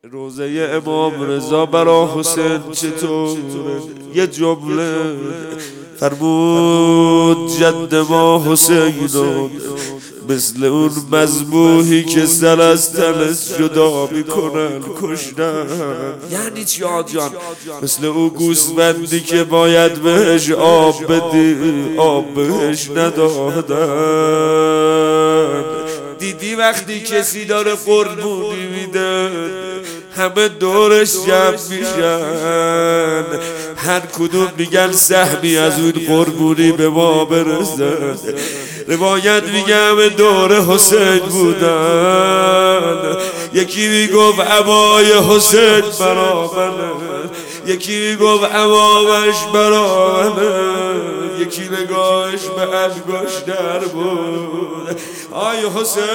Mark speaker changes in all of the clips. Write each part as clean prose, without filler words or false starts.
Speaker 1: روزه امام رضا برا حسین چطوره؟ یه جمله فرمود جد ما حسینو مثل اون مذبوحی که سر از تنش جدا میکنن کشتن. یعنی چی آجان؟ مثل اون گوسفندی که باید بهش آب بدی آب بهش ندادن. دیدی وقتی کسی داره قربونی میده همه دورش جمع میشن، هر کدوم میگن سهمی از اون قربونی به ما برسه. روایت میگه همه دور حسین بودن، یکی میگفت عبای حسین برا منه، یکی میگفت عمامش برا منه، یکی نگاهش به انگشتر بود. آی حسین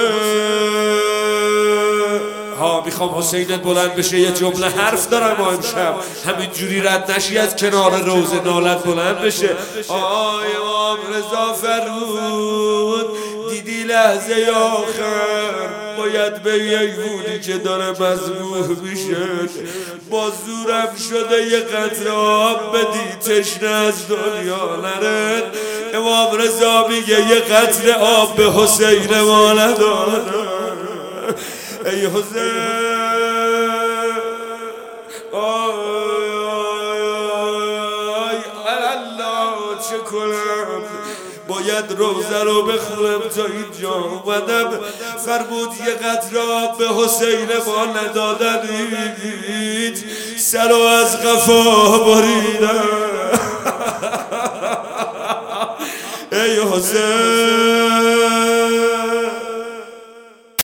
Speaker 1: ها میخوام حسینت بلند بشه، یه جمله حرف دارم امشب، همین جوری رد نشی از کنار روزه نالت بلند بشه. آی امام رضا فرمود دیدی لحظه آخر باید به یک وونی که داره مذبوح میشه با زورم شده یه قطره آب بدی تشنه از دنیا نره. امام رضا میگه یه قطره آب به حسین ما نداره. ای حسین آی الله چه کنم، باید روزه رو بخونم تا اینجا اومدم. فرمود یه قطره آب به حسین ما ندادنید، سر و از قفا بریدم. ای حسین